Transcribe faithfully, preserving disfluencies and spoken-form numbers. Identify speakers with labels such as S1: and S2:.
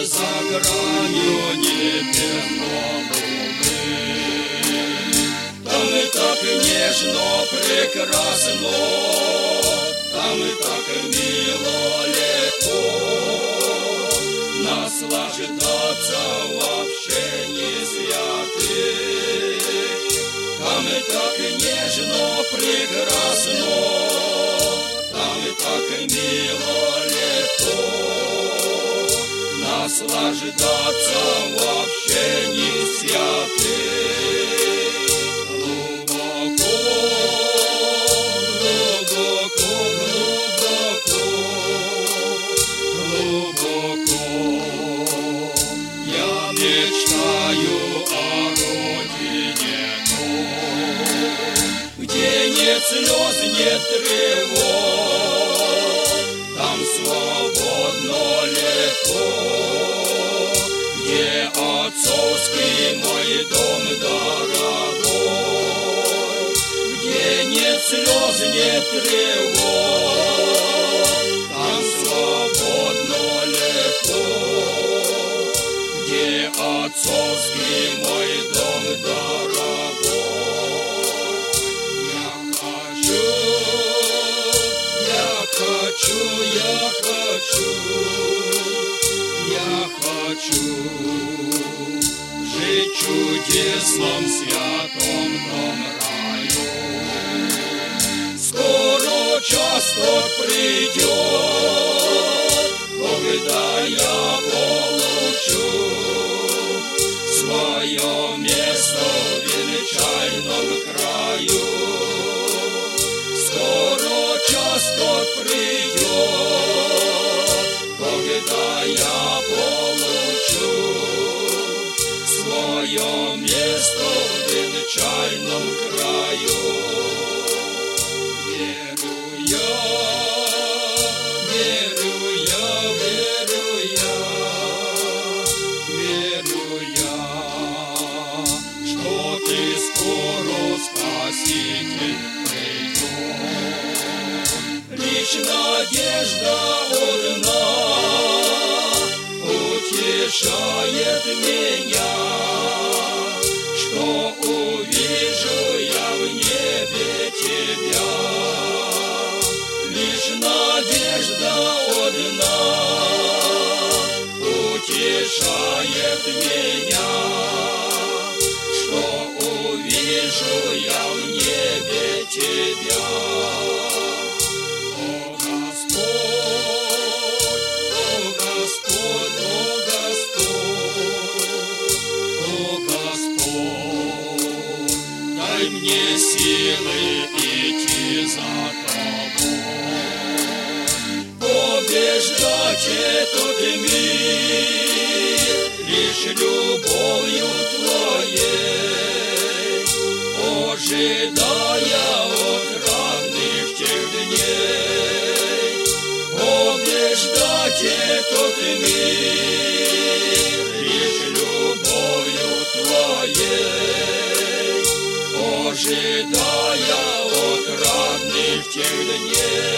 S1: за гранью небес голубых. Там и так нежно, прекрасно, там и так мило, легко наслаждаться в общении святых. Там и так нежно, прекрасно, там и так мило, легко наслаждаться в общении святых. Глубоко, глубоко, глубоко, глубоко я мечтаю о родине той, где нет слез, нет тревог, там свободно, легко, где отцовский мой дом дорогой, где нет слез, нет тревог, там свободно, легко, где отцовский мой дом дорогой. Я хочу, я хочу, я хочу, я хочу жить в чудесном святом том раю. Скоро час тот придет, когда я получу свое место в венчальном краю. Скоро час тот придет, когда я получу свое место в венчальном краю. Верю я, верю я, верю я, верю я, что ты скоро, Спаситель, придет. Лишь надежда одна утешает меня, что увижу я в небе тебя. Лишь надежда одна утешает меня, что увижу я в небе тебя. О Господь, о Господь, о Господь, дай мне силы идти за тобой, побеждать этот мир лишь любовью твоей, ожидая от родных тех дней, побеждать этот мир лишь любовью твоей, ожидая от родных тех дней.